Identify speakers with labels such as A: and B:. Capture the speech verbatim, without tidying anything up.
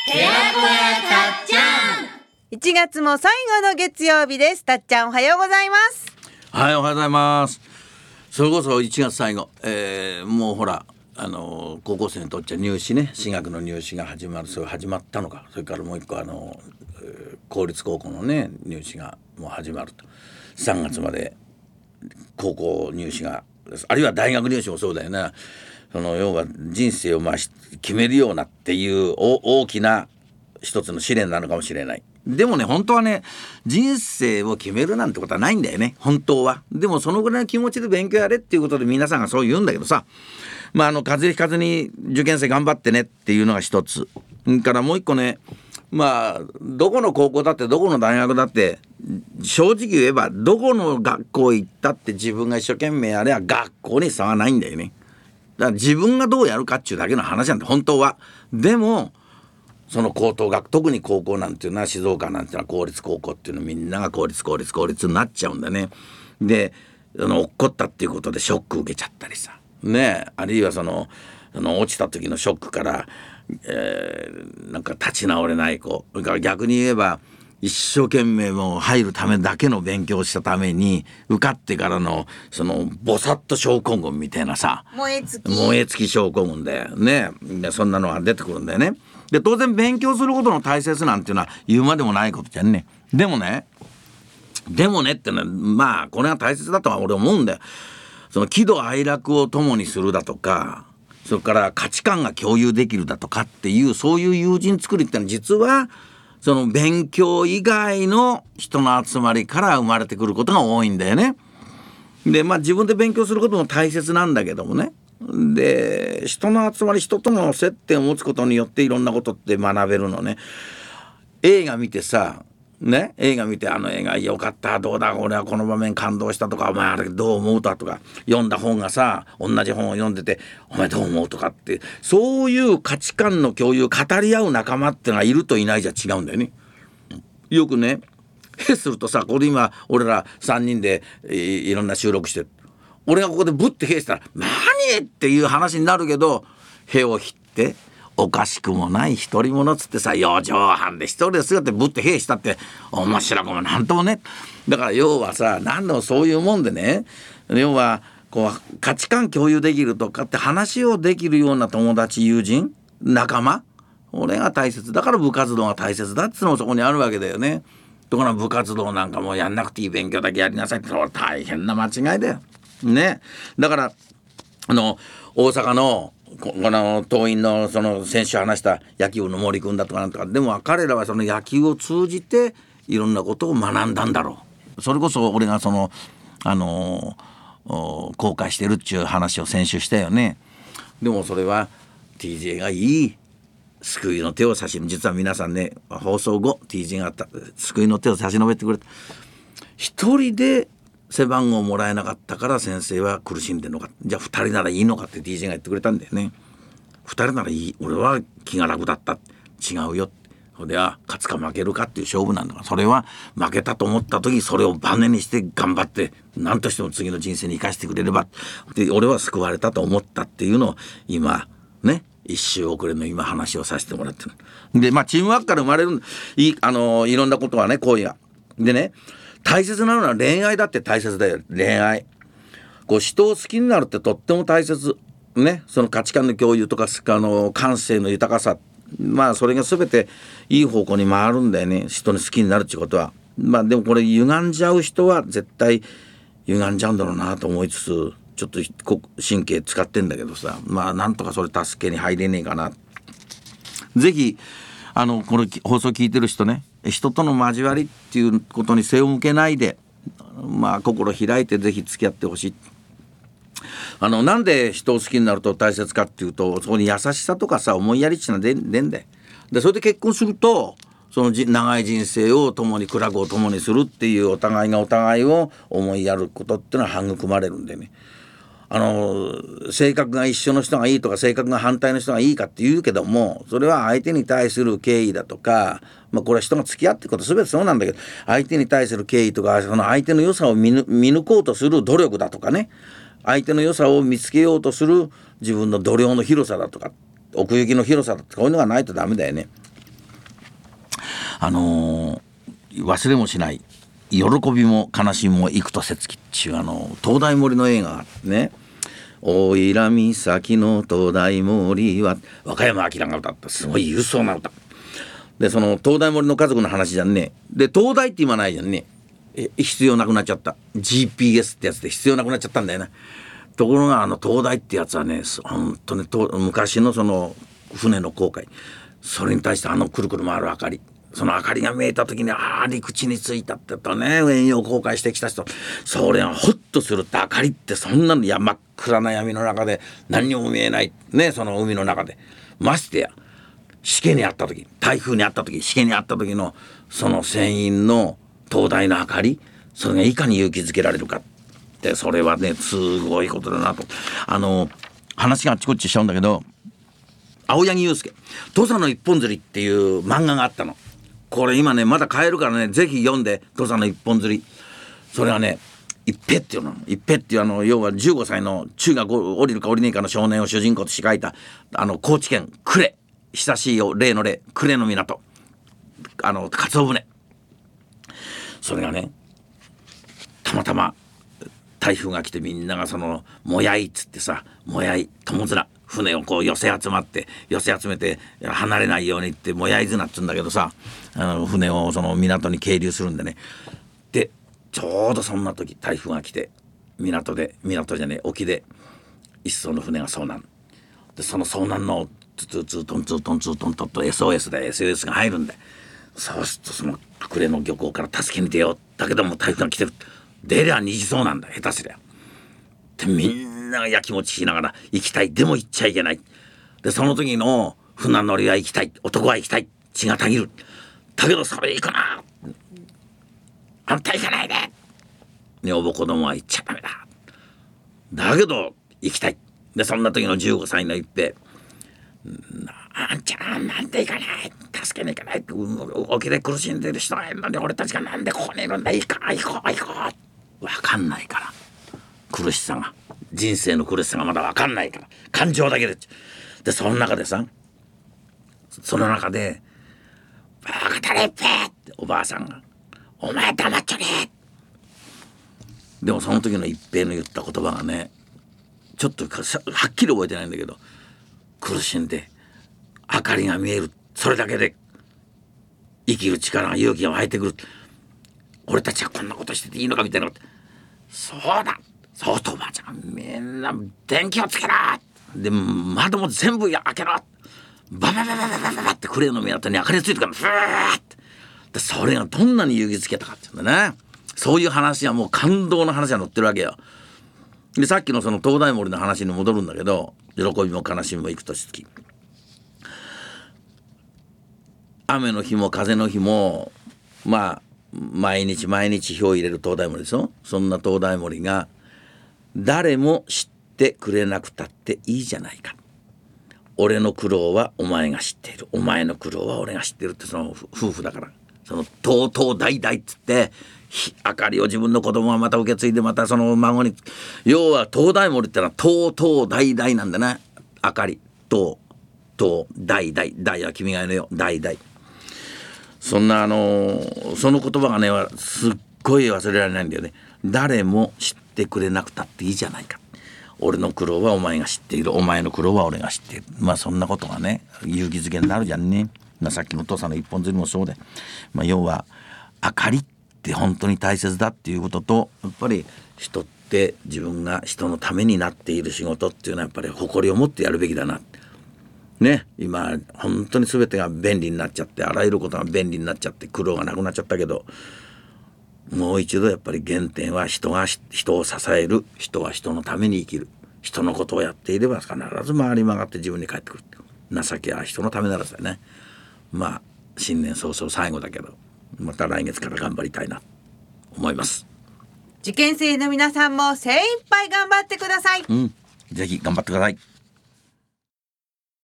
A: 寺子屋たっちゃん。
B: いちがつも最後の月曜日です。たっちゃんおはようございます。
C: はい、おはようございます。それこそいちがつ最後、えー、もうほらあの高校生にとっちゃ入試ね、私学の入試が始まる、それ始まったのか。それからもう一個あの、えー、公立高校のね入試がもう始まると。さんがつまで高校入試が、あるいは大学入試もそうだよね。その要は人生をまあ決めるようなっていう大きな一つの試練なのかもしれない。でもね、本当はね、人生を決めるなんてことはないんだよね、本当は。でもそのぐらいの気持ちで勉強やれっていうことで皆さんがそう言うんだけどさ、まああの風邪ひかずに受験生頑張ってねっていうのが一つ。それからもう一個ね、まあどこの高校だってどこの大学だって正直言えばどこの学校行ったって自分が一生懸命やれば学校に差はないんだよね。だから自分がどうやるかっていうだけの話なんだ本当は。でもその高等学、特に高校なんていうのは、静岡なんていうのは公立高校っていうのみんなが公立公立公立になっちゃうんだね。であの落っこったっていうことでショック受けちゃったりさね、あるいはその、その落ちた時のショックから、えー、なんか立ち直れない子、それから逆に言えば一生懸命もう入るためだけの勉強をしたために受かってからのそのぼさっと症候群みたいなさ、
B: 燃え尽き
C: 燃え尽き症候群でね、でそんなのが出てくるんだよね。で当然勉強することの大切なんていうのは言うまでもないことじゃんね。でもねでもねってのはまあこれが大切だとは俺思うんだよ。その喜怒哀楽を共にするだとか、それから価値観が共有できるだとかっていう、そういう友人作りってのは実はその勉強以外の人の集まりから生まれてくることが多いんだよね。でまあ自分で勉強することも大切なんだけどもね、で人の集まり、人との接点を持つことによっていろんなことって学べるのね。映画見てさね、映画見てあの映画よかった、どうだ俺はこの場面感動したとか、お前あれどう思うだとか、読んだ本がさ同じ本を読んでてお前どう思うとかって、そういう価値観の共有、語り合う仲間ってのがいるといないじゃ違うんだよね。よくねへするとさ、ここで今俺らさんにんで い, いろんな収録してる、俺がここでブッてへしたら何っていう話になるけど、へをひっておかしくもない独り者つってさ、四畳半で一人で姿でぶって兵したって面白くもなんともね。だから要はさ、何でもそういうもんでね、要はこう価値観共有できるとかって話をできるような友達、友人、仲間、俺が大切だから部活動が大切だってのもそこにあるわけだよね。だから部活動なんかもうやんなくていい、勉強だけやりなさいって、それは大変な間違いだよね。だからあの大阪のこの党員のその先週話した野球部の森君だとかなんとか、でも彼らはその野球を通じていろんなことを学んだんだろう。それこそ俺がそのあの後悔してるっていう話を先週したよね。でもそれは ティージェー がいい救いの手を差し伸べ、実は皆さんね放送後 ティージェー が救いの手を差し伸べてくれた。一人で背番号もらえなかったから先生は苦しんでるのか、じゃあふたりならいいのかって ディージェー が言ってくれたんだよね。ふたりならいい、俺は気が楽だった、違うよ、それは勝つか負けるかっていう勝負なんだから、それは負けたと思った時それをバネにして頑張って何としても次の人生に生かしてくれればで、俺は救われたと思ったっていうのを今ね一周遅れの今話をさせてもらってる。でまあチームワークから生まれるいい、あのいろんなことはね、行為がでね、大切なのは恋愛だって大切だよ。恋愛こう人を好きになるってとっても大切ね。その価値観の共有とかあの感性の豊かさ、まあそれが全ていい方向に回るんだよね、人に好きになるってことは。まあでもこれ歪んじゃう人は絶対歪んじゃうんだろうなと思いつつ、ちょっと神経使ってんだけどさ、まあなんとかそれ助けに入れねえかな。ぜひあのこの放送聞いてる人ね、人との交わりっていうことに背を向けないで、まあ心開いてぜひ付き合ってほしい。あのなんで人を好きになると大切かっていうと、そこに優しさとかさ思いやりっていうのは出んで、でそれで結婚するとそのじ長い人生を共に苦楽を共にするっていう、お互いがお互いを思いやることっていうのは育まれるんでね。あの性格が一緒の人がいいとか性格が反対の人がいいかって言うけども、それは相手に対する敬意だとか、まあ、これは人が付き合っていくこと全てそうなんだけど、相手に対する敬意とか、その相手の良さを見ぬ、見抜こうとする努力だとかね、相手の良さを見つけようとする自分の度量の広さだとか奥行きの広さだとか、こういうのがないとダメだよね。 あのー、忘れもしない喜びも悲しみも幾とせつきっていうあの灯台森の映画があってね、おいら岬の灯台森は和歌山明が歌ったすごい勇壮な歌で、その灯台森の家族の話じゃんね。で灯台って今ないじゃんね。え必要なくなっちゃった ジーピーエス ってやつで必要なくなっちゃったんだよね。ところがあの灯台ってやつはね本当にと昔のその船の航海、それに対してあのくるくる回る明かり、その明かりが見えた時にああ陸地に着いたって言ったね、遠洋航海してきた人、それがホッとするって明かりってそんなの、いや真っ暗な闇の中で何にも見えないね、その海の中でましてやしけにあった時、台風にあった時、しけにあった時のその船員の灯台の明かり、それがいかに勇気づけられるかって、それはねすごいことだなと。あの話があっちこっちしちゃうんだけど、青柳祐介土佐の一本釣りっていう漫画があったの。これ今ねまだ買えるからね、ぜひ読んで。土佐の一本釣り、それはね一平っていうの一平っていうあの要はじゅうごさいの中学降りるか降りねえかの少年を主人公として書いたあの高知県呉、久しいよ例の例、呉の港、あのカツオ船、それがねたまたま台風が来てみんながそのもやいっつってさ、もやい友綱船をこう寄せ集まって寄せ集めて離れないようにってもやい綱っつうんだけどさ、あの船をその港に係留するんでね。でちょうどそんな時台風が来て港で港じゃねえ沖で一艘の船が遭難で、その遭難のツーツートンツートンツートンとっと エスオーエス で エスオーエス が入るんで、そうするとその呉の漁港から助けに出よう、だけども台風が来てる、出りゃ二次遭難だ下手すりゃで、みんながやきもちしながら行きたい、でも行っちゃいけない。でその時の船乗りは行きたい、男は行きたい、血がたぎる、だけどそれ行くな、あんた行かないで、女房子供は行っちゃダメだ、だけど行きたい。でそんな時のじゅうごさいの一平、あんちゃんなんで行かない、助けに行かないって沖で苦しんでる人がいるのに俺たちがなんでここにいるんだ、行こう行こう行こう、分かんないから、苦しさが、人生の苦しさがまだ分かんないから、感情だけで。でその中でさ、その中でバカタレッペーっておばあさんが、お前黙っちゃねえ。でもその時の一平の言った言葉がね、ちょっとはっきり覚えてないんだけど、苦しんで明かりが見える、それだけで生きる力が勇気が湧いてくる、俺たちはこんなことしてていいのかみたいなこと、そうだそうとおばあちゃんみんな電気をつけろ、で窓も全部開けろ、ババババババババって呉の港に明かりついてからふーってで、それがどんなに勇気づけたかっていうんだね。そういう話はもう感動の話が載ってるわけよ。でさっきのその灯台森の話に戻るんだけど、喜びも悲しみも幾年月、雨の日も風の日もまあ毎日毎日火を入れる灯台森ですよ。そんな灯台森が誰も知ってくれなくたっていいじゃないか、俺の苦労はお前が知っている、お前の苦労は俺が知っているって、その夫婦だから、そのとうとう代々っつって明かりを自分の子供がまた受け継いで、またその孫に、要は灯台森ってのはとうとう代々なんだね。明かりとうとう代々、代は君がいるよ、代々、そんなあのその言葉がねすっごい忘れられないんだよね。誰も知ってくれなくたっていいじゃないか、俺の苦労はお前が知っている、お前の苦労は俺が知っている、まあそんなことがね勇気づけになるじゃんね。まあ、さっきの土佐の一本釣りもそうで、まあ、要は明かりって本当に大切だっていうことと、やっぱり人って自分が人のためになっている仕事っていうのはやっぱり誇りを持ってやるべきだなね。今本当に全てが便利になっちゃって、あらゆることが便利になっちゃって苦労がなくなっちゃったけど、もう一度やっぱり原点は人が人を支える、人は人のために生きる、人のことをやっていれば必ず回り曲がって自分に返ってくる。情けは人のためならずだよね。まあ新年早々最後だけど、また来月から頑張りたいなと思います。
B: 受験生の皆さんも精一杯頑張ってください。
C: うん、ぜひ頑張ってください。